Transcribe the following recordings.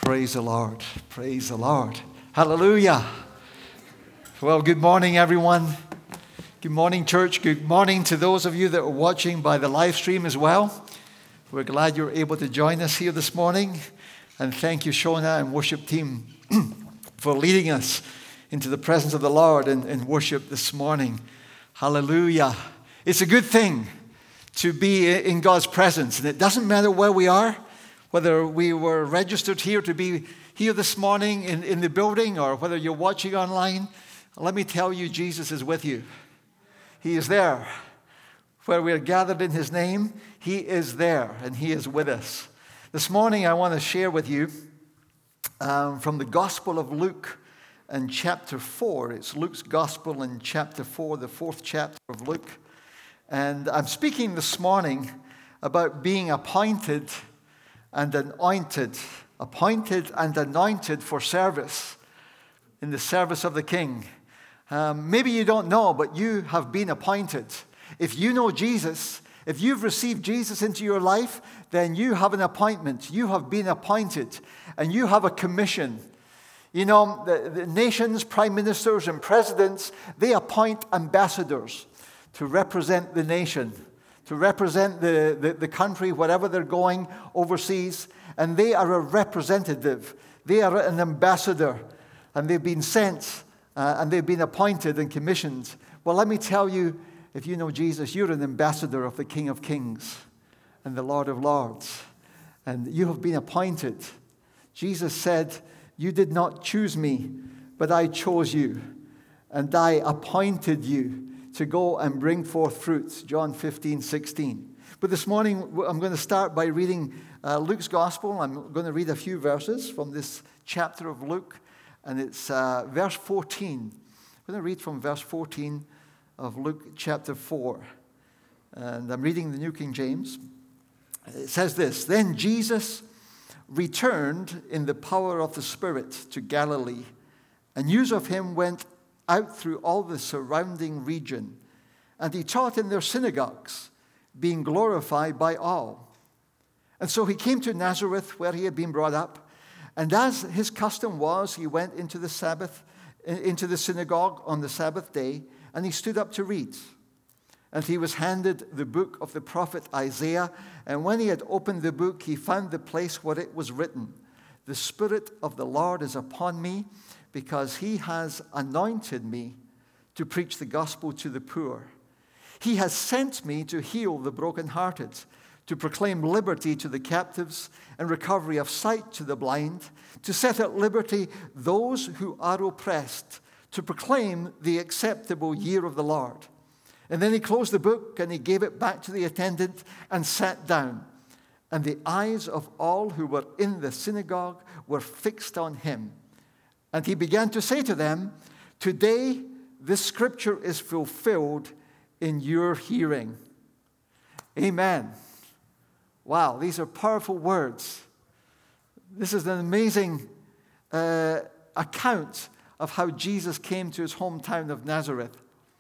Praise the Lord. Praise the Lord. Hallelujah. Well, good morning, everyone. Good morning, church. Good morning to those of you that are watching by the live stream as well. We're glad you're able to join us here this morning. And thank you, Shona and worship team, for leading us into the presence of the Lord in worship this morning. Hallelujah. It's a good thing to be in God's presence. And it doesn't matter where we are, whether we were registered here to be here this morning in the building or whether you're watching online. Let me tell you, Jesus is with you. He is there. Where we are gathered in His name, He is there and He is with us. This morning I want to share with you from the Gospel of Luke and chapter 4. It's Luke's Gospel in chapter 4, the fourth chapter of Luke. And I'm speaking this morning about being appointed and anointed for service in the service of the King. Maybe you don't know, but you have been appointed. If you know Jesus, if you've received Jesus into your life, then you have an appointment. You have been appointed, and you have a commission. You know, the nations, prime ministers, and presidents, they appoint ambassadors to represent the nation, to represent the country, wherever they're going overseas. And they are a representative. They are an ambassador. And they've been sent, and they've been appointed and commissioned. Well, let me tell you, if you know Jesus, you're an ambassador of the King of Kings and the Lord of Lords. And you have been appointed. Jesus said, "You did not choose me, but I chose you. And I appointed you to go and bring forth fruits." John 15:16. But this morning, I'm going to start by reading Luke's Gospel. I'm going to read a few verses from this chapter of Luke. And it's verse 14. I'm going to read from verse 14 of Luke chapter 4. And I'm reading the New King James. It says this: "Then Jesus returned in the power of the Spirit to Galilee, and news of him went out through all the surrounding region. And he taught in their synagogues, being glorified by all. And so he came to Nazareth, where he had been brought up. And as his custom was, he went into the synagogue on the Sabbath day, and he stood up to read. And he was handed the book of the prophet Isaiah. And when he had opened the book, he found the place where it was written, 'The Spirit of the Lord is upon me, because he has anointed me to preach the gospel to the poor. He has sent me to heal the brokenhearted, to proclaim liberty to the captives and recovery of sight to the blind, to set at liberty those who are oppressed, to proclaim the acceptable year of the Lord.' And then he closed the book and he gave it back to the attendant and sat down. And the eyes of all who were in the synagogue were fixed on him. And he began to say to them, 'Today this scripture is fulfilled in your hearing.'" Amen. Wow, these are powerful words. This is an amazing account of how Jesus came to his hometown of Nazareth.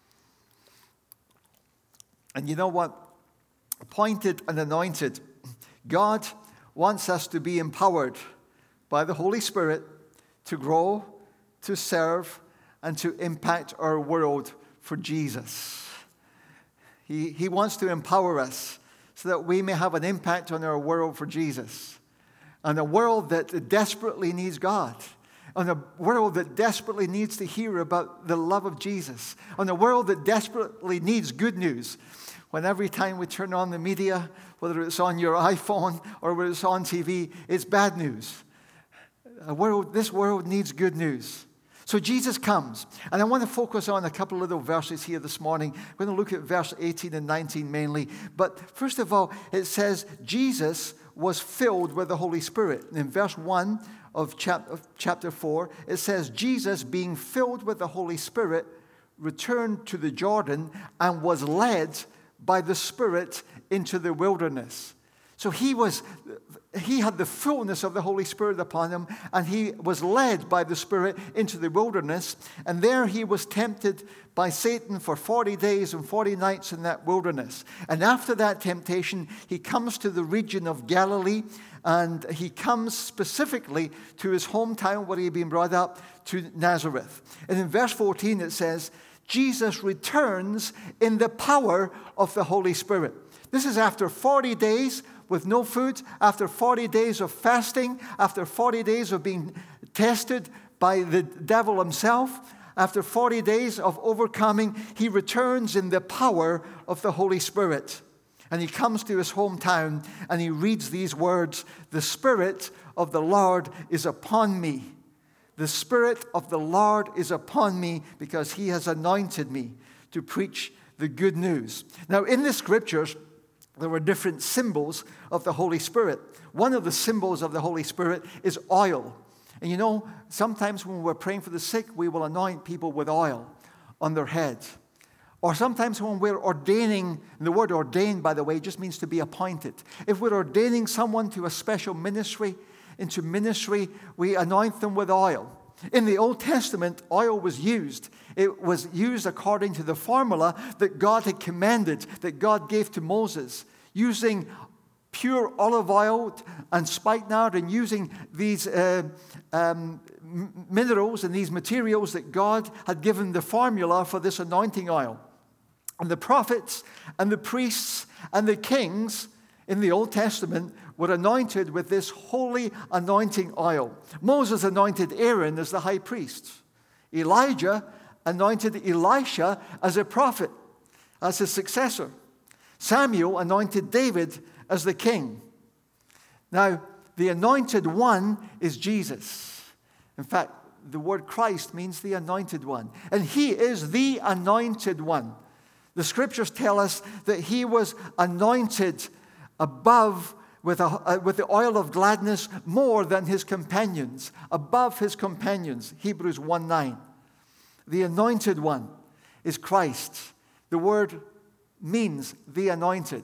And you know what? Appointed and anointed. God wants us to be empowered by the Holy Spirit to grow, to serve, and to impact our world for Jesus. He wants to empower us so that we may have an impact on our world for Jesus. And a world that desperately needs God. On a world that desperately needs to hear about the love of Jesus. On a world that desperately needs good news. When every time we turn on the media, whether it's on your iPhone or whether it's on TV, it's bad news. This world needs good news. So Jesus comes. And I want to focus on a couple of little verses here this morning. We're going to look at verse 18 and 19 mainly. But first of all, it says Jesus was filled with the Holy Spirit. In verse 1 of chapter 4, it says, "Jesus, being filled with the Holy Spirit, returned to the Jordan and was led by the Spirit into the wilderness." So he was he had the fullness of the Holy Spirit upon him, and he was led by the Spirit into the wilderness, and there he was tempted by Satan for 40 days and 40 nights in that wilderness. And after that temptation, he comes to the region of Galilee, and he comes specifically to his hometown where he had been brought up, to Nazareth. And in verse 14 it says, Jesus returns in the power of the Holy Spirit. This is after 40 days with no food, after 40 days of fasting, after 40 days of being tested by the devil himself, after 40 days of overcoming, he returns in the power of the Holy Spirit. And he comes to his hometown and he reads these words, "The Spirit of the Lord is upon me. The Spirit of the Lord is upon me because he has anointed me to preach the good news." Now, in the scriptures, there were different symbols of the Holy Spirit. One of the symbols of the Holy Spirit is oil. And you know, sometimes when we're praying for the sick, we will anoint people with oil on their heads. Or sometimes when we're ordaining, and the word ordained, by the way, just means to be appointed. If we're ordaining someone to a special ministry, into ministry, we anoint them with oil. In the Old Testament, oil was used. It was used according to the formula that God had commanded, that God gave to Moses, using pure olive oil and spikenard, and using these minerals and these materials that God had given the formula for this anointing oil. And the prophets and the priests and the kings in the Old Testament were anointed with this holy anointing oil. Moses anointed Aaron as the high priest. Elijah anointed Elisha as a prophet, as his successor. Samuel anointed David as the king. Now, the anointed one is Jesus. In fact, the word Christ means the anointed one. And he is the anointed one. The scriptures tell us that he was anointed above with the oil of gladness more than his companions, above his companions, Hebrews 1:9. The anointed one is Christ. The word means the anointed,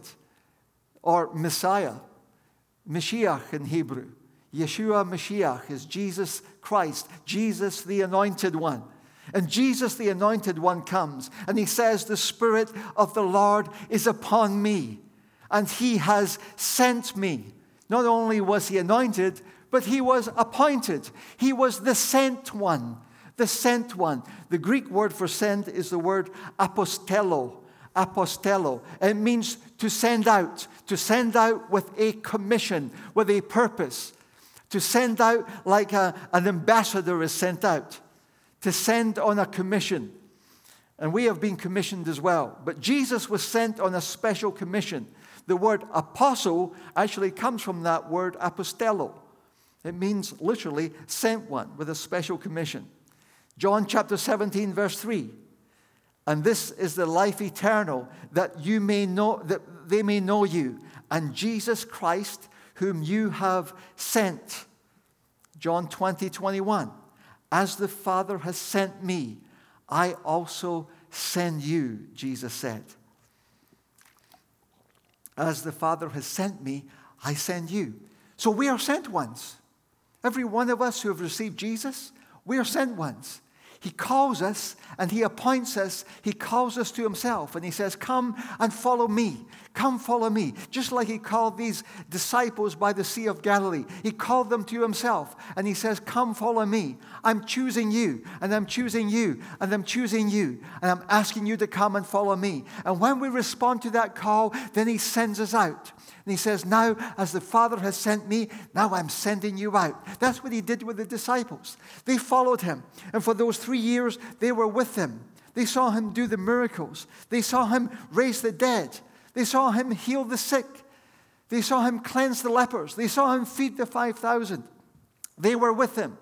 or Messiah, Mashiach in Hebrew. Yeshua Mashiach is Jesus Christ, Jesus the anointed one. And Jesus the anointed one comes, and he says, "The Spirit of the Lord is upon me, and he has sent me." Not only was he anointed, but he was appointed. He was the sent one. The sent one. The Greek word for sent is the word apostello. Apostello. It means to send out with a commission, with a purpose. To send out like an ambassador is sent out. To send on a commission. And we have been commissioned as well. But Jesus was sent on a special commission. The word apostle actually comes from that word apostello. It means literally sent one with a special commission. John chapter 17 verse 3. "And this is the life eternal, that they may know you, and Jesus Christ, whom you have sent." John 20:21. "As the Father has sent me, I also send you," Jesus said. As the Father has sent me, I send you. So we are sent ones. Every one of us who have received Jesus, we are sent ones. He calls us and he appoints us. He calls us to himself and he says, "Come and follow me. Come follow me." Just like he called these disciples by the Sea of Galilee. He called them to himself and he says, "Come follow me. I'm choosing you and I'm choosing you and I'm choosing you and I'm asking you to come and follow me." And when we respond to that call, then he sends us out. And he says, "Now, as the Father has sent me, now I'm sending you out." That's what he did with the disciples. They followed him. And for those 3 years, they were with him. They saw him do the miracles. They saw him raise the dead. They saw him heal the sick. They saw him cleanse the lepers. They saw him feed the 5,000. They were with him.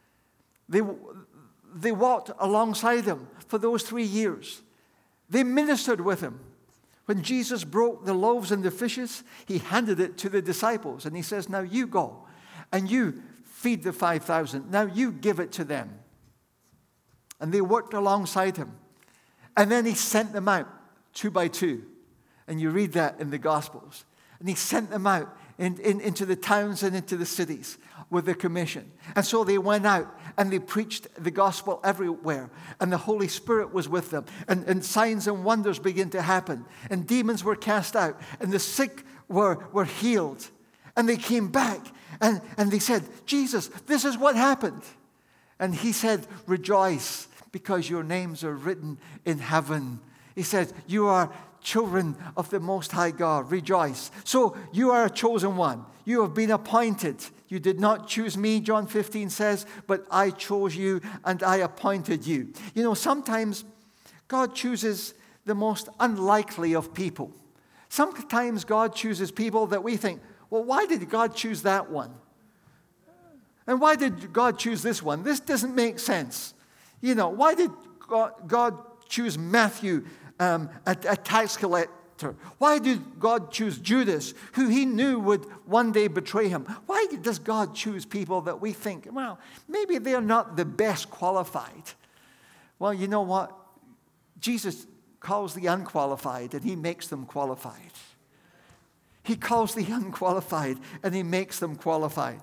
They walked alongside him for those 3 years. They ministered with him. When Jesus broke the loaves and the fishes, he handed it to the disciples. And he says, "Now you go and you feed the 5,000. Now you give it to them." And they worked alongside him. And then he sent them out 2 by 2. And you read that in the Gospels. And he sent them out into the towns and into the cities with the commission. And so they went out and they preached the gospel everywhere. And the Holy Spirit was with them. And signs and wonders began to happen. And demons were cast out. And the sick were healed. And they came back and they said, Jesus, this is what happened. And he said, rejoice, because your names are written in heaven. He said, you are children of the Most High God. Rejoice. So you are a chosen one. You have been appointed. You did not choose me, John 15 says, but I chose you and I appointed you. You know, sometimes God chooses the most unlikely of people. Sometimes God chooses people that we think, well, why did God choose that one? And why did God choose this one? This doesn't make sense. You know, why did God choose Matthew, a tax collector? Why did God choose Judas, who he knew would one day betray him? Why does God choose people that we think, well, maybe they're not the best qualified? Well, you know what? Jesus calls the unqualified and he makes them qualified. He calls the unqualified and he makes them qualified.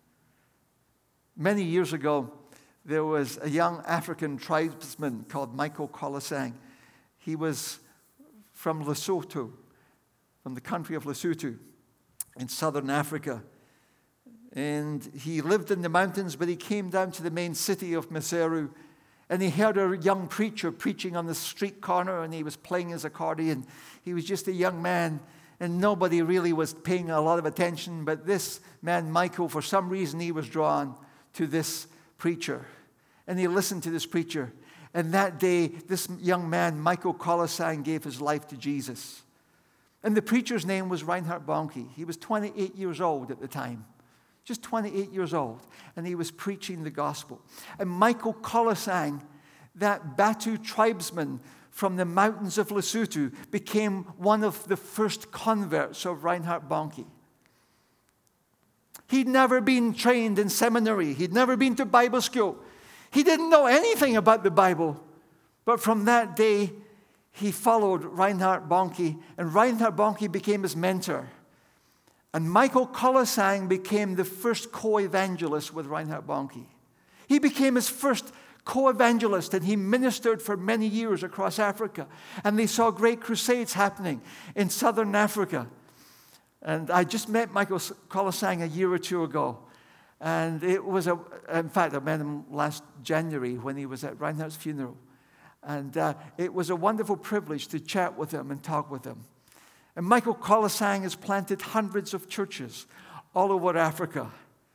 Many years ago, there was a young African tribesman called Michael Kolasang. He was from Lesotho, from the country of Lesotho in southern Africa. And he lived in the mountains, but he came down to the main city of Maseru. And he heard a young preacher preaching on the street corner, and he was playing his accordion. He was just a young man, and nobody really was paying a lot of attention. But this man, Michael, for some reason, he was drawn to this preacher. And he listened to this preacher. And that day, this young man, Michael Kolasang, gave his life to Jesus. And the preacher's name was Reinhard Bonnke. He was 28 years old at the time. Just 28 years old. And he was preaching the gospel. And Michael Kolasang, that Batu tribesman from the mountains of Lesotho, became one of the first converts of Reinhard Bonnke. He'd never been trained in seminary. He'd never been to Bible school. He didn't know anything about the Bible. But from that day, he followed Reinhard Bonnke, and Reinhard Bonnke became his mentor. And Michael Kolasang became the first co-evangelist with Reinhard Bonnke. He became his first co-evangelist, and he ministered for many years across Africa. And they saw great crusades happening in southern Africa. And I just met Michael Kolasang a year or two ago. And it was, in fact, I met him last January when he was at Reinhard's funeral. And it was a wonderful privilege to chat with him and talk with him. And Michael Kolasang has planted hundreds of churches all over Africa.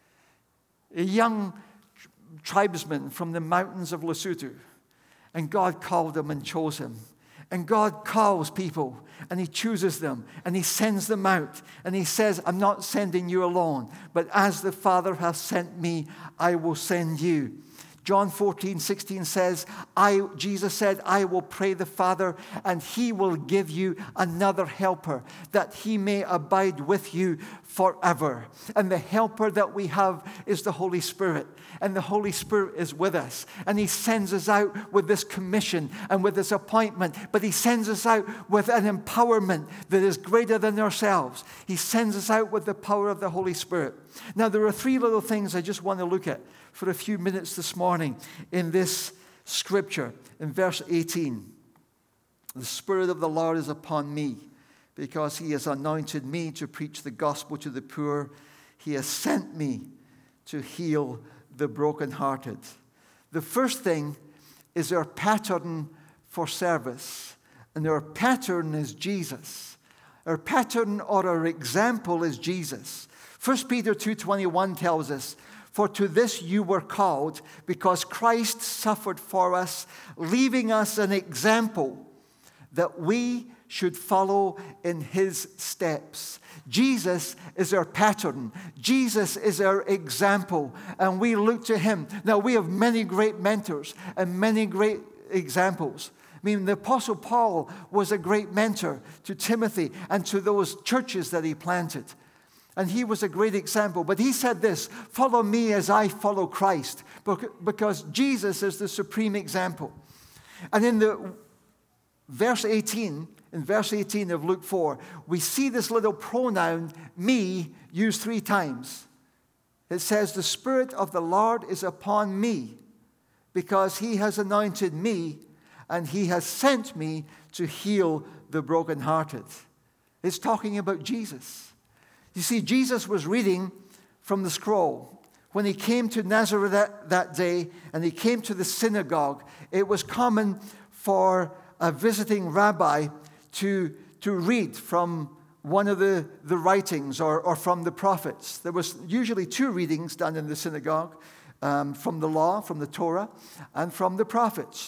A young tribesman from the mountains of Lesotho. And God called him and chose him. And God calls people, and he chooses them, and he sends them out. And he says, I'm not sending you alone, but as the Father has sent me, I will send you. John 14:16 says, Jesus said, I will pray the Father, and he will give you another helper, that he may abide with you forever. And the helper that we have is the Holy Spirit. And the Holy Spirit is with us. And he sends us out with this commission and with this appointment. But he sends us out with an empowerment that is greater than ourselves. He sends us out with the power of the Holy Spirit. Now, there are three little things I just want to look at for a few minutes this morning in this scripture. In verse 18, the Spirit of the Lord is upon me, because he has anointed me to preach the gospel to the poor. He has sent me to heal the brokenhearted. The first thing is our pattern for service. And our pattern is Jesus. Our pattern or our example is Jesus. 1 Peter 2:21 tells us, for to this you were called, because Christ suffered for us, leaving us an example that we should follow in his steps. Jesus is our pattern. Jesus is our example, and we look to him. Now, we have many great mentors and many great examples. I mean, the Apostle Paul was a great mentor to Timothy and to those churches that he planted. And he was a great example. But he said this, follow me as I follow Christ, because Jesus is the supreme example. And in the verse 18, in verse 18 of Luke 4, we see this little pronoun, me, used 3 times. It says, the Spirit of the Lord is upon me, because he has anointed me, and he has sent me to heal the brokenhearted. It's talking about Jesus. You see, Jesus was reading from the scroll. When he came to Nazareth that day, and he came to the synagogue, it was common for a visiting rabbi to read from one of the writings or from the prophets. There was usually 2 readings done in the synagogue, from the law, from the Torah, and from the prophets.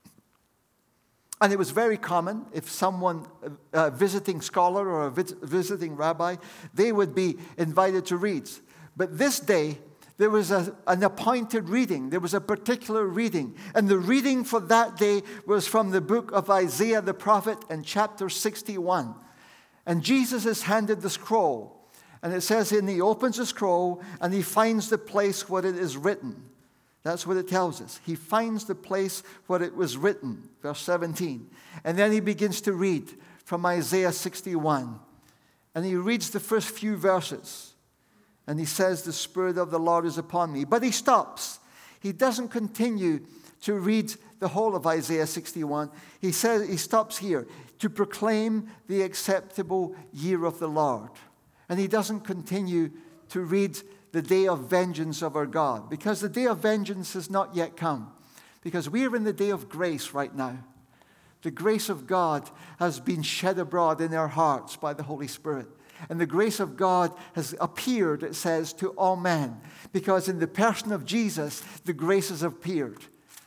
And it was very common if someone, a visiting scholar or a visiting rabbi, they would be invited to read. But this day, there was an appointed reading. There was a particular reading. And the reading for that day was from the book of Isaiah the prophet in chapter 61. And Jesus is handed the scroll. And it says, and he opens the scroll and he finds the place where it is written. That's what it tells us. He finds the place where it was written, verse 17. And then he begins to read from Isaiah 61. And he reads the first few verses. And he says, the Spirit of the Lord is upon me. But he stops. He doesn't continue to read the whole of Isaiah 61. He stops here, to proclaim the acceptable year of the Lord. And he doesn't continue to read the day of vengeance of our God, because the day of vengeance has not yet come. Because we are in the day of grace right now. The grace of God has been shed abroad in our hearts by the Holy Spirit. And the grace of God has appeared, it says, to all men. Because in the person of Jesus, the grace has appeared.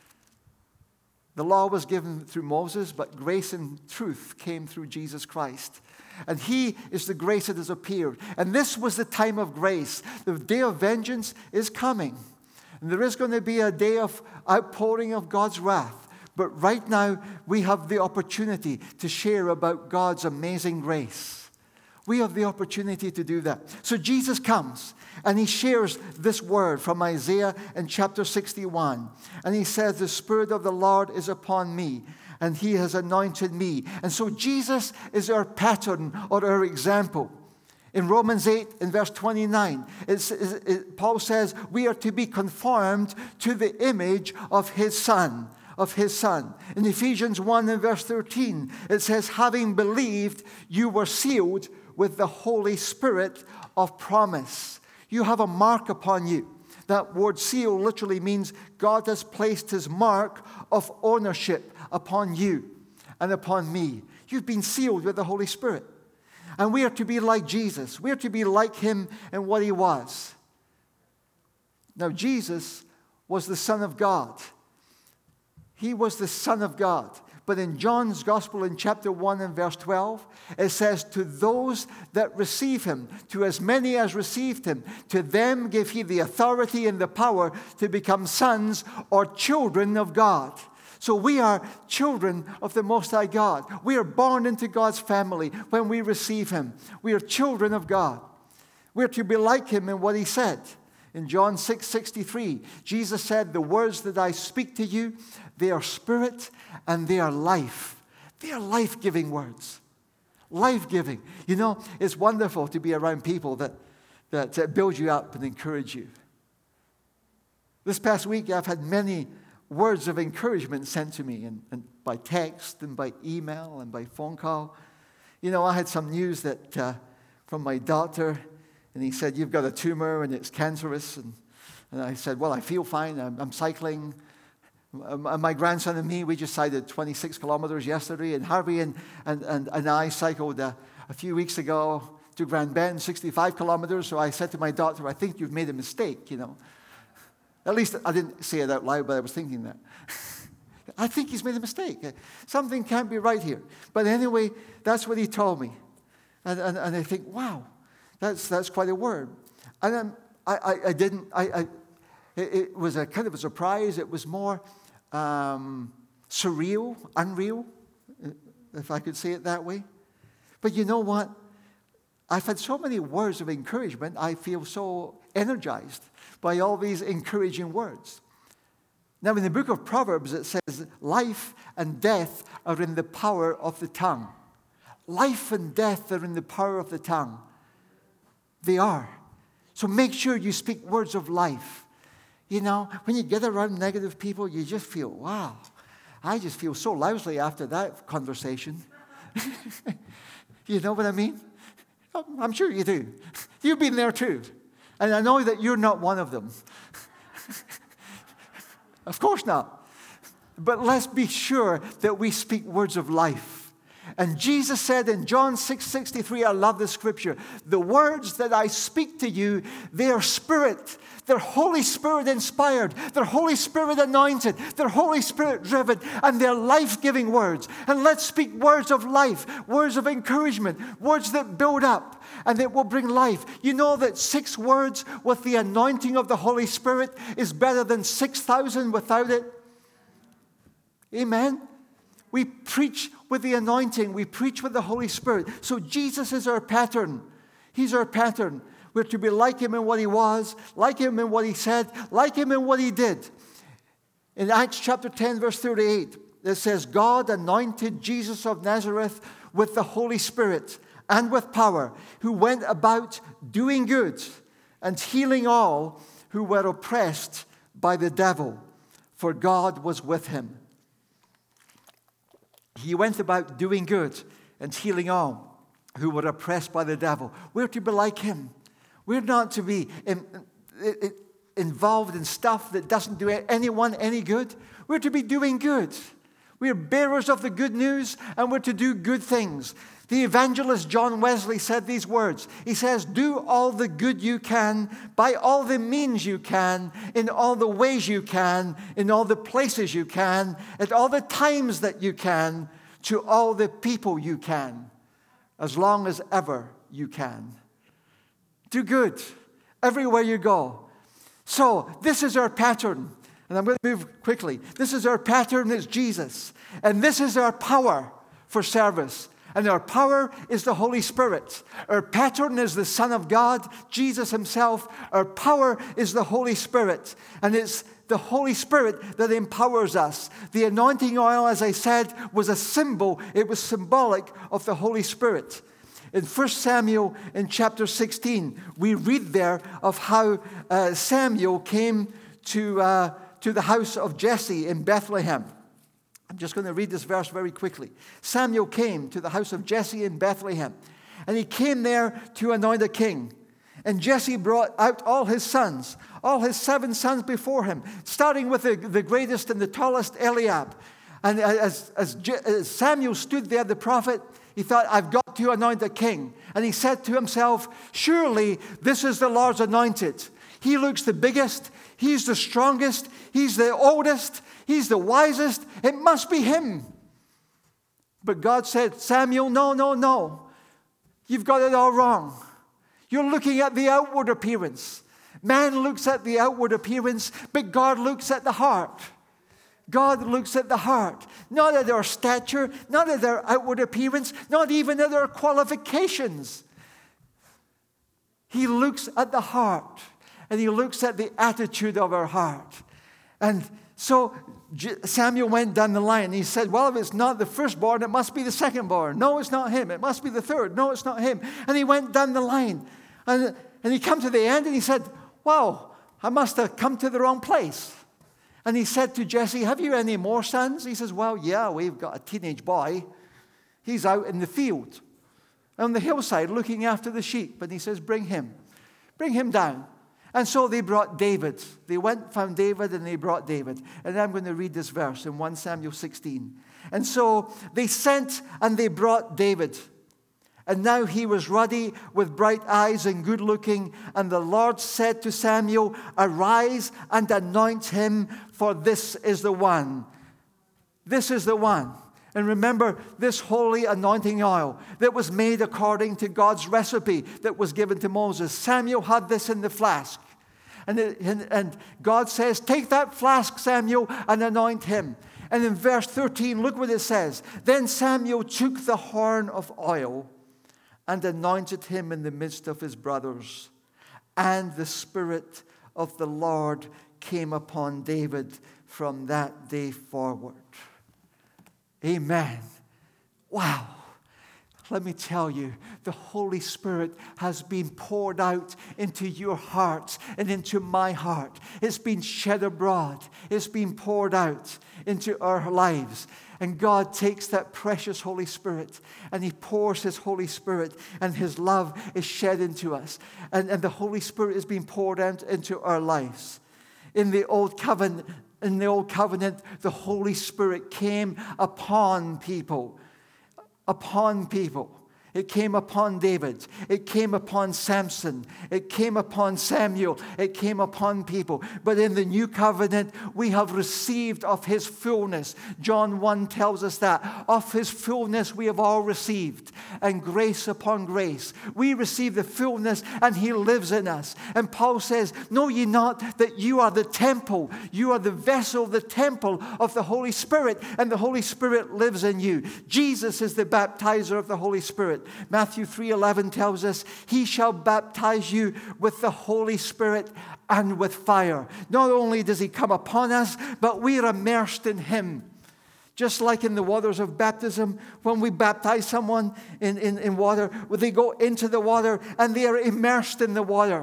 The law was given through Moses, but grace and truth came through Jesus Christ. And he is the grace that has appeared. And this was the time of grace. The day of vengeance is coming. And there is going to be a day of outpouring of God's wrath. But right now, we have the opportunity to share about God's amazing grace. We have the opportunity to do that. So Jesus comes and he shares this word from Isaiah in chapter 61. And he says, the Spirit of the Lord is upon me, and he has anointed me. And so Jesus is our pattern or our example. In Romans 8, in verse 29, Paul says, we are to be conformed to the image of his Son. In Ephesians 1 and verse 13, it says, having believed, you were sealed with the Holy Spirit of promise. You have a mark upon you. That word seal literally means God has placed his mark of ownership upon you and upon me. You've been sealed with the Holy Spirit. And we are to be like Jesus. We are to be like him in what he was. Now, Jesus was the Son of God. He was the Son of God. But in John's Gospel in chapter 1 and verse 12, it says, to those that receive him, to as many as received him, to them gave he the authority and the power to become sons or children of God. So we are children of the Most High God. We are born into God's family when we receive him. We are children of God. We are to be like him in what he said. In John 6:63, Jesus said, the words that I speak to you, they are spirit and they are life. They are life-giving words. Life-giving. You know, it's wonderful to be around people that build you up and encourage you. This past week, I've had many words of encouragement sent to me, and by text and by email and by phone call. You know, I had some news that from my doctor, and he said, you've got a tumor and it's cancerous. And I said, well, I feel fine. I'm cycling. My grandson and me, we just cycled 26 kilometers yesterday. And Harvey and I cycled a few weeks ago to Grand Bend, 65 kilometers. So I said to my doctor, I think you've made a mistake, you know. At least I didn't say it out loud, but I was thinking that. I think he's made a mistake. Something can't be right here. But anyway, that's what he told me. And I think, wow. That's quite a word. And it was a kind of a surprise. It was more surreal, unreal, if I could say it that way. But you know what? I've had so many words of encouragement. I feel so energized by all these encouraging words. Now, in the book of Proverbs, it says, life and death are in the power of the tongue. Life and death are in the power of the tongue. They are. So make sure you speak words of life. You know, when you get around negative people, you just feel, wow, I just feel so lousy after that conversation. You know what I mean? I'm sure you do. You've been there too. And I know that you're not one of them. Of course not. But let's be sure that we speak words of life. And Jesus said in John 6:63, I love this scripture, the words that I speak to you, they are spirit. They're Holy Spirit inspired. They're Holy Spirit anointed. They're Holy Spirit driven. And they're life-giving words. And let's speak words of life, words of encouragement, words that build up and that will bring life. You know that 6 words with the anointing of the Holy Spirit is better than 6,000 without it. Amen? We preach with the anointing. We preach with the Holy Spirit. So Jesus is our pattern. He's our pattern. We're to be like him in what he was, like him in what he said, like him in what he did. In Acts chapter 10, verse 38, it says, God anointed Jesus of Nazareth with the Holy Spirit and with power, who went about doing good and healing all who were oppressed by the devil, for God was with him. He went about doing good and healing all who were oppressed by the devil. We're to be like him. We're not to be involved in stuff that doesn't do anyone any good. We're to be doing good. We're bearers of the good news, and we're to do good things. The evangelist John Wesley said these words. He says, do all the good you can, by all the means you can, in all the ways you can, in all the places you can, at all the times that you can, to all the people you can, as long as ever you can. Do good everywhere you go. So this is our pattern. And I'm going to move quickly. This is our pattern, it's Jesus. And this is our power for service. And our power is the Holy Spirit. Our pattern is the Son of God, Jesus himself. Our power is the Holy Spirit. And it's the Holy Spirit that empowers us. The anointing oil, as I said, was a symbol. It was symbolic of the Holy Spirit. In 1 Samuel in chapter 16, we read there of how Samuel came to the house of Jesse in Bethlehem. I'm just going to read this verse very quickly. Samuel came to the house of Jesse in Bethlehem, and he came there to anoint a king. And Jesse brought out all his 7 sons before him, starting with the greatest and the tallest, Eliab. And as Samuel stood there, the prophet, he thought, I've got to anoint a king. And he said to himself, surely this is the Lord's anointed. He looks the biggest. He's the strongest. He's the oldest. He's the wisest. It must be him. But God said, Samuel, no. You've got it all wrong. You're looking at the outward appearance. Man looks at the outward appearance, but God looks at the heart. God looks at the heart, not at our stature, not at our outward appearance, not even at our qualifications. He looks at the heart, and he looks at the attitude of our heart. And so Samuel went down the line, and he said, well, if it's not the firstborn, it must be the secondborn. No, it's not him. It must be the third. No, it's not him. And he went down the line, and he came to the end, and he said, wow, I must have come to the wrong place. And he said to Jesse, have you any more sons? He says, well, yeah, we've got a teenage boy. He's out in the field on the hillside looking after the sheep. And he says, bring him down. And so they brought David. They went, found David, and they brought David. And I'm going to read this verse in 1 Samuel 16. And so they sent and they brought David. And now he was ruddy with bright eyes and good looking. And the Lord said to Samuel, arise and anoint him, for this is the one. This is the one. And remember this holy anointing oil that was made according to God's recipe that was given to Moses. Samuel had this in the flask. And God says, take that flask, Samuel, and anoint him. And in verse 13, look what it says. Then Samuel took the horn of oil and anointed him in the midst of his brothers. And the Spirit of the Lord came upon David from that day forward. Amen. Wow. let me tell you, the Holy Spirit has been poured out into your hearts and into my heart. It's been shed abroad. It's been poured out into our lives. And God takes that precious Holy Spirit and He pours His Holy Spirit, and His love is shed into us. And the Holy Spirit is being poured out into our lives. In the Old Covenant, the Holy Spirit came upon people. Upon people. It came upon David. It came upon Samson. It came upon Samuel. It came upon people. But in the new covenant, we have received of His fullness. John 1 tells us that. Of His fullness we have all received. And grace upon grace. We receive the fullness, and He lives in us. And Paul says, know ye not that you are the temple. You are the vessel, the temple of the Holy Spirit. And the Holy Spirit lives in you. Jesus is the baptizer of the Holy Spirit. Matthew 3:11 tells us, He shall baptize you with the Holy Spirit and with fire. Not only does He come upon us, but we are immersed in Him. Just like in the waters of baptism, when we baptize someone in water, they go into the water and they are immersed in the water.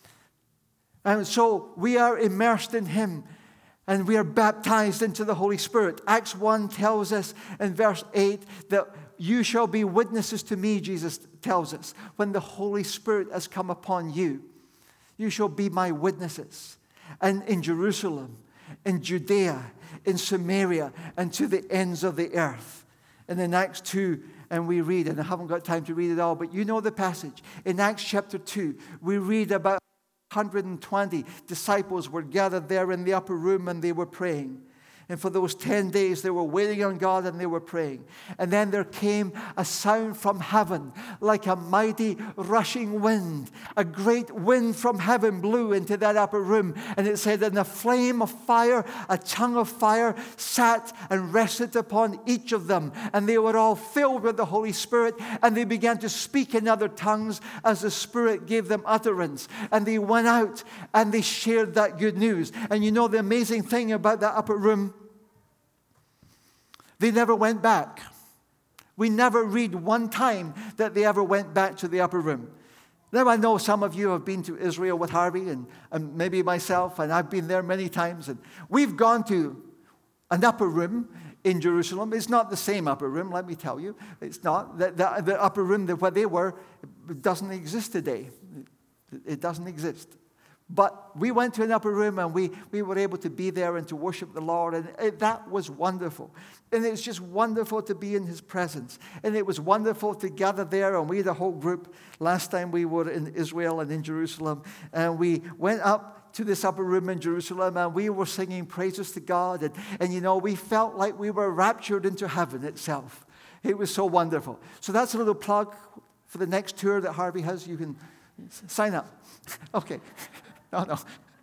And so we are immersed in Him. And we are baptized into the Holy Spirit. Acts 1 tells us in verse 8 that you shall be witnesses to me, Jesus tells us. When the Holy Spirit has come upon you, you shall be my witnesses. And in Jerusalem, in Judea, in Samaria, and to the ends of the earth. And in Acts 2, and we read, and I haven't got time to read it all, but you know the passage. In Acts chapter 2, we read about 120 disciples were gathered there in the upper room, and they were praying. And for those 10 days, they were waiting on God and they were praying. And then there came a sound from heaven like a mighty rushing wind. A great wind from heaven blew into that upper room. And it said, and a flame of fire, a tongue of fire, sat and rested upon each of them. And they were all filled with the Holy Spirit. And they began to speak in other tongues as the Spirit gave them utterance. And they went out and they shared that good news. And you know the amazing thing about that upper room? They never went back. We never read one time that they ever went back to the upper room. Now, I know some of you have been to Israel with Harvey and maybe myself, and I've been there many times. And we've gone to an upper room in Jerusalem. It's not the same upper room, let me tell you. It's not. The upper room where they were doesn't exist today. It doesn't exist. But we went to an upper room and we were able to be there and to worship the Lord. And that was wonderful. And it was just wonderful to be in His presence. And it was wonderful to gather there. And we had a whole group last time we were in Israel and in Jerusalem. And we went up to this upper room in Jerusalem and we were singing praises to God. And you know, we felt like we were raptured into heaven itself. It was so wonderful. So that's a little plug for the next tour that Harvey has. You can sign up. Okay. No.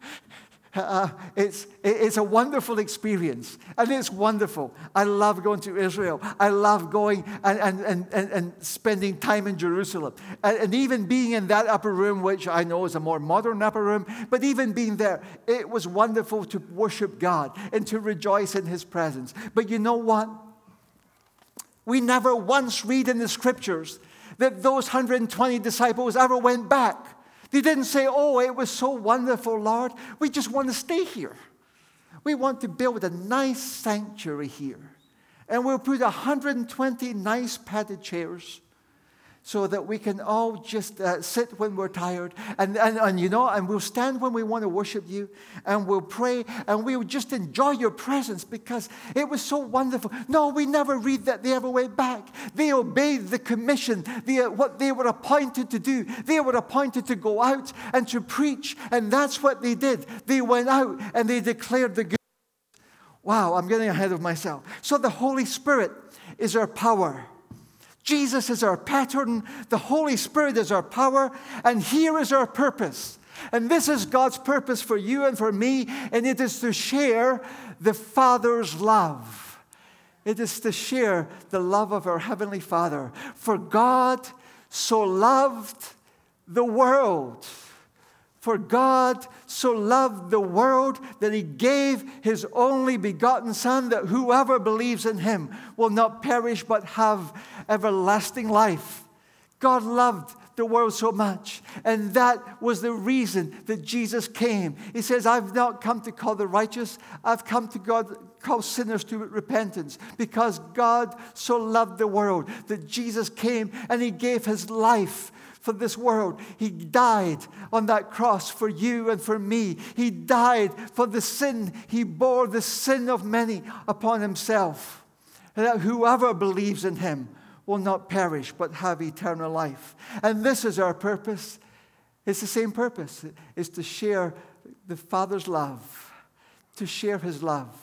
It's a wonderful experience. And it's wonderful. I love going to Israel. I love going and spending time in Jerusalem. And even being in that upper room, which I know is a more modern upper room, but even being there, it was wonderful to worship God and to rejoice in His presence. But you know what? We never once read in the Scriptures that those 120 disciples ever went back. They didn't say, oh, it was so wonderful, Lord. We just want to stay here. We want to build a nice sanctuary here. And we'll put 120 nice padded chairs so that we can all just sit when we're tired. And you know, and we'll stand when we want to worship you. And we'll pray. And we'll just enjoy your presence because it was so wonderful. No, we never read that they ever went back. They obeyed the commission, what they were appointed to do. They were appointed to go out and to preach. And that's what they did. They went out and they declared the good. Wow, I'm getting ahead of myself. So the Holy Spirit is our power. Jesus is our pattern, the Holy Spirit is our power, and here is our purpose. And this is God's purpose for you and for me, and it is to share the Father's love. It is to share the love of our Heavenly Father. For God so loved the world. For God so loved the world that he gave his only begotten Son, that whoever believes in him will not perish but have everlasting life. God loved the world so much. And that was the reason that Jesus came. He says, I've not come to call the righteous. I've come to call sinners to repentance. Because God so loved the world that Jesus came and he gave his life for this world. He died on that cross for you and for me. He died for the sin. He bore the sin of many upon himself. And that whoever believes in him will not perish but have eternal life. And this is our purpose. It's the same purpose. It's to share the Father's love. To share his love.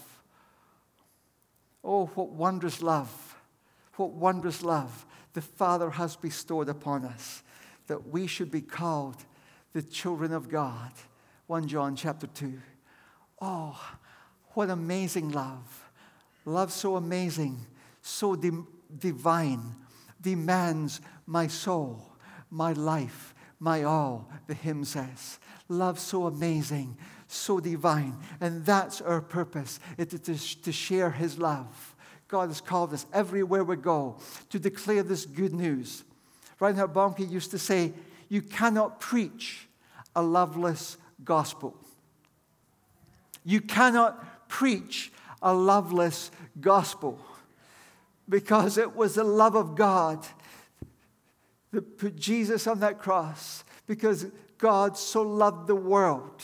Oh, what wondrous love. What wondrous love the Father has bestowed upon us, that we should be called the children of God. 1 John chapter 2. Oh, what amazing love. Love so amazing, so divine, demands my soul, my life, my all, the hymn says. Love so amazing, so divine. And that's our purpose. It is to share his love. God has called us everywhere we go to declare this good news. Reinhard Bonnke used to say, you cannot preach a loveless gospel. You cannot preach a loveless gospel, because it was the love of God that put Jesus on that cross, because God so loved the world.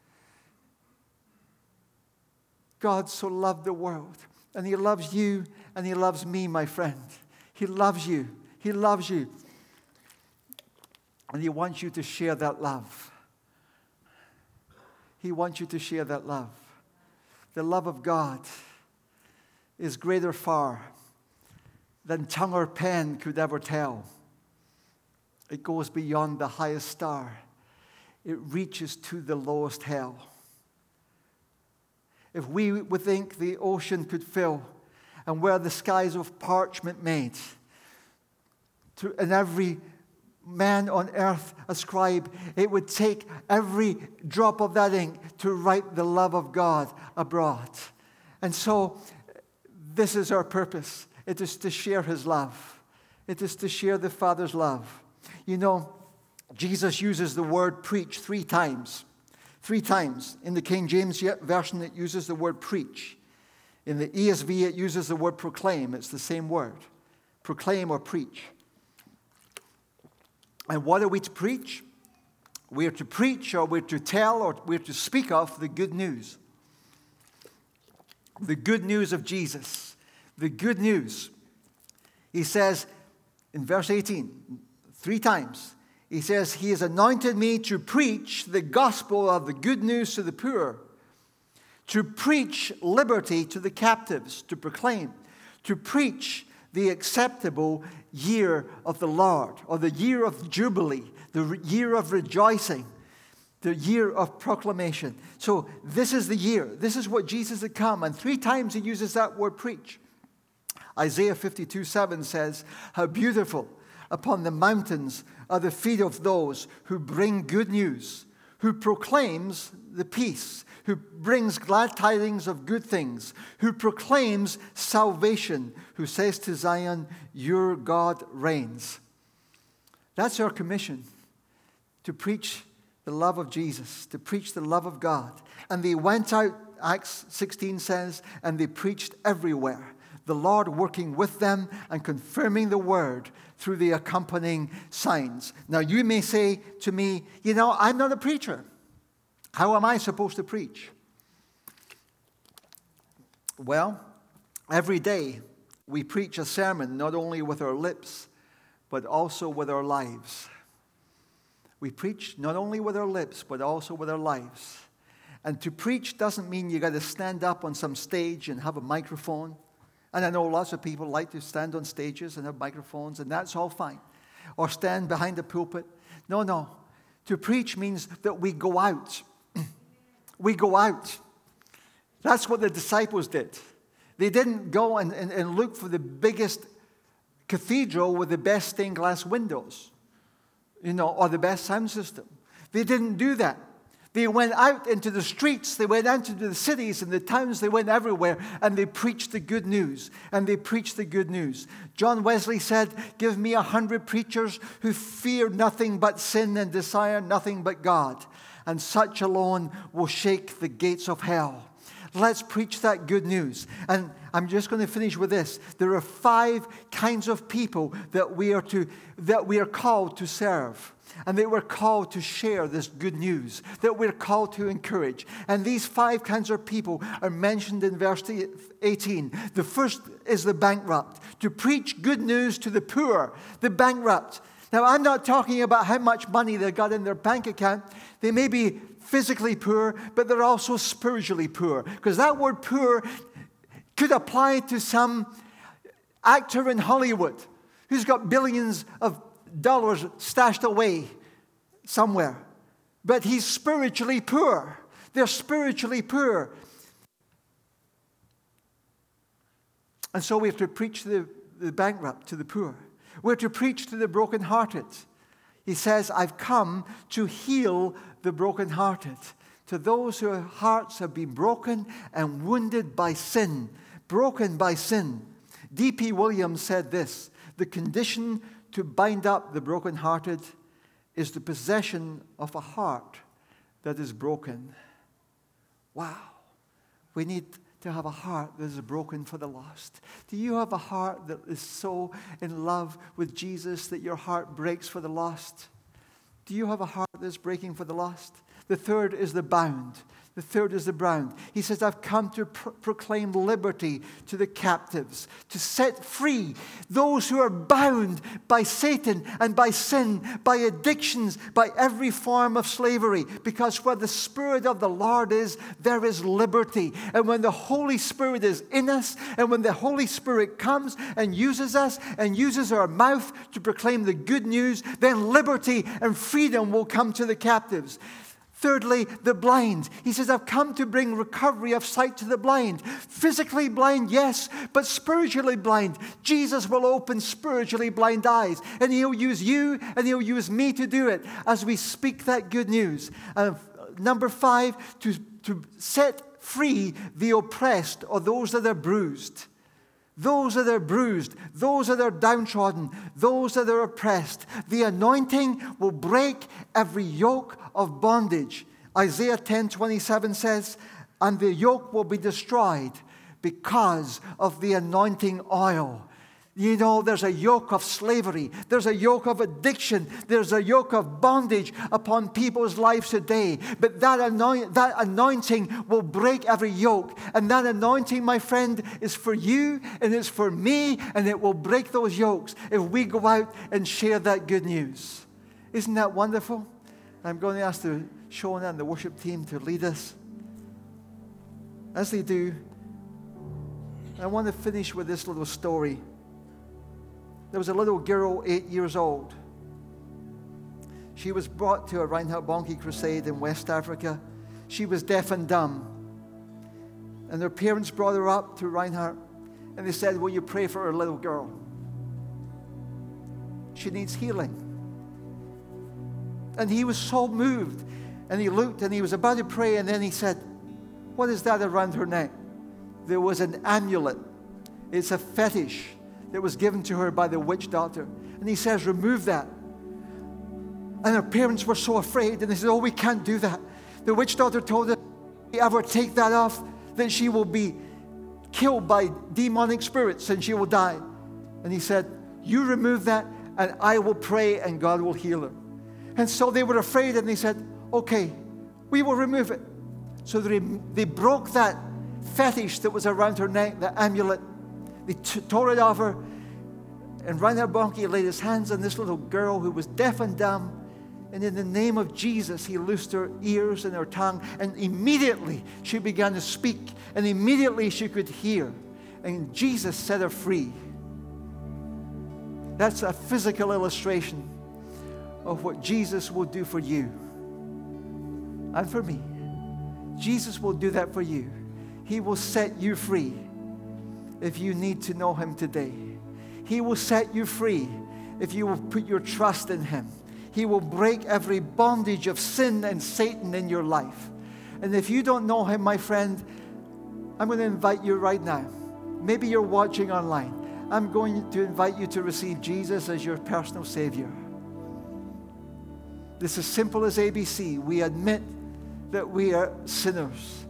God so loved the world. And he loves you and he loves me, my friend. He loves you. He loves you. And he wants you to share that love. He wants you to share that love. The love of God is greater far than tongue or pen could ever tell. It goes beyond the highest star. It reaches to the lowest hell. If we would think the ocean could fill and were the skies of parchment made, and every man on earth a scribe, it would take every drop of that ink to write the love of God abroad. And so this is our purpose. It is to share his love. It is to share the Father's love. You know, Jesus uses the word preach 3 times. 3 times. In the King James Version, it uses the word preach. In the ESV, it uses the word proclaim. It's the same word. Proclaim or preach. And what are we to preach? We are to preach, or we're to tell, or we're to speak of the good news. The good news of Jesus. The good news. He says in verse 18, 3 times, he says, he has anointed me to preach the gospel of the good news to the poor, to preach liberty to the captives, to proclaim, to preach the acceptable year of the Lord, or the year of Jubilee, the year of rejoicing, the year of proclamation. So this is the year. This is what Jesus had come. And 3 times he uses that word preach. Isaiah 52:7 says, how beautiful upon the mountains are the feet of those who bring good news, who proclaims the peace, who brings glad tidings of good things, who proclaims salvation, who says to Zion, your God reigns. That's our commission, to preach the love of Jesus, to preach the love of God. And they went out, Acts 16 says, and they preached everywhere, the Lord working with them and confirming the word through the accompanying signs. Now you may say to me, you know, I'm not a preacher. How am I supposed to preach? Well, every day we preach a sermon not only with our lips, but also with our lives. We preach not only with our lips, but also with our lives. And to preach doesn't mean you got to stand up on some stage and have a microphone. And I know lots of people like to stand on stages and have microphones, and that's all fine. Or stand behind a pulpit. No. To preach means that we go out. We go out. That's what the disciples did. They didn't go and look for the biggest cathedral with the best stained glass windows, or the best sound system. They didn't do that. They went out into the streets, they went out into the cities and the towns, they went everywhere, and they preached the good news. And they preached the good news. John Wesley said, "Give me 100 preachers who fear nothing but sin and desire nothing but God, and such alone will shake the gates of hell." Let's preach that good news. And I'm just going to finish with this. There are 5 kinds of people that we are called to serve. And that we're called to share this good news, that we're called to encourage. And these 5 kinds of people are mentioned in verse 18. The first is the bankrupt, to preach good news to the poor, the bankrupt. Now, I'm not talking about how much money they got in their bank account. They may be physically poor, but they're also spiritually poor. Because that word poor could apply to some actor in Hollywood who's got billions of dollars stashed away somewhere. But he's spiritually poor. They're spiritually poor. And so we have to preach to the bankrupt, to the poor. We're to preach to the brokenhearted. He says, "I've come to heal the brokenhearted." To those whose hearts have been broken and wounded by sin. Broken by sin. D.P. Williams said this, "The condition to bind up the brokenhearted is the possession of a heart that is broken." Wow. We need to have a heart that is broken for the lost. Do you have a heart that is so in love with Jesus that your heart breaks for the lost? Do you have a heart that's breaking for the lost? The third is the bound. The third is the bound. He says, "I've come to proclaim liberty to the captives, to set free those who are bound by Satan and by sin, by addictions, by every form of slavery. Because where the Spirit of the Lord is, there is liberty." And when the Holy Spirit is in us, and when the Holy Spirit comes and uses us and uses our mouth to proclaim the good news, then liberty and freedom will come to the captives. Thirdly, the blind. He says, "I've come to bring recovery of sight to the blind." Physically blind, yes, but spiritually blind. Jesus will open spiritually blind eyes. And He'll use you and He'll use me to do it as we speak that good news. Number 5, to set free the oppressed or those that are bruised. Those that are bruised, those that are downtrodden, those that are oppressed. The anointing will break every yoke of bondage. Isaiah 10:27 says, "And the yoke will be destroyed because of the anointing oil." You know, there's a yoke of slavery. There's a yoke of addiction. There's a yoke of bondage upon people's lives today. But that anointing will break every yoke. And that anointing, my friend, is for you and it's for me. And it will break those yokes if we go out and share that good news. Isn't that wonderful? I'm going to ask the Shona and the worship team to lead us. As they do, I want to finish with this little story. There was a little girl, 8 years old. She was brought to a Reinhard Bonnke crusade in West Africa. She was deaf and dumb. And her parents brought her up to Reinhard, and they said, "Will you pray for our little girl? She needs healing." And he was so moved. And he looked and he was about to pray, and then he said, "What is that around her neck?" There was an amulet. It's a fetish that was given to her by the witch doctor. And he says, "Remove that." And her parents were so afraid, and they said, "Oh, we can't do that." The witch doctor told her, "If you ever take that off, then she will be killed by demonic spirits and she will die." And he said, "You remove that and I will pray and God will heal her." And so they were afraid, and they said, "Okay, we will remove it." So they broke that fetish that was around her neck, the amulet. They tore it off her. And Reinhard Bonnke laid his hands on this little girl who was deaf and dumb. And in the name of Jesus, he loosed her ears and her tongue. And immediately she began to speak. And immediately she could hear. And Jesus set her free. That's a physical illustration of what Jesus will do for you and for me. Jesus will do that for you. He will set you free if you need to know Him today. He will set you free if you will put your trust in Him. He will break every bondage of sin and Satan in your life. And if you don't know Him, my friend, I'm going to invite you right now. Maybe you're watching online. I'm going to invite you to receive Jesus as your personal Savior. This is as simple as ABC. We admit that we are sinners.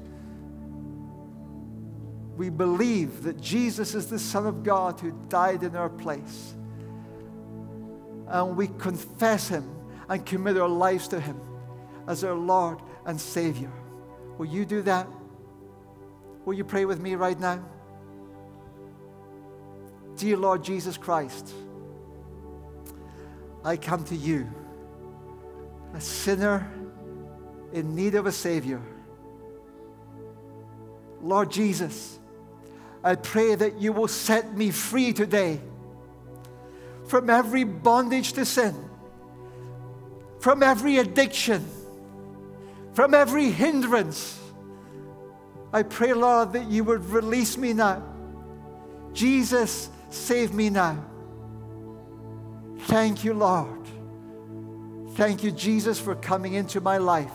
We believe that Jesus is the Son of God who died in our place. And we confess Him and commit our lives to Him as our Lord and Savior. Will you do that? Will you pray with me right now? Dear Lord Jesus Christ, I come to you, a sinner in need of a Savior. Lord Jesus, I pray that you will set me free today from every bondage to sin, from every addiction, from every hindrance. I pray, Lord, that you would release me now. Jesus, save me now. Thank you, Lord. Thank you, Jesus, for coming into my life.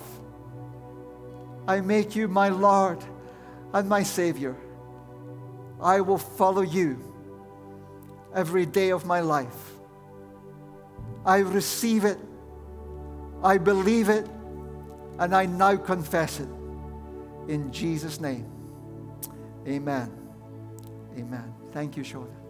I make you my Lord and my Savior. I will follow you every day of my life. I receive it, I believe it, and I now confess it. In Jesus' name, amen. Amen. Thank you, Shona.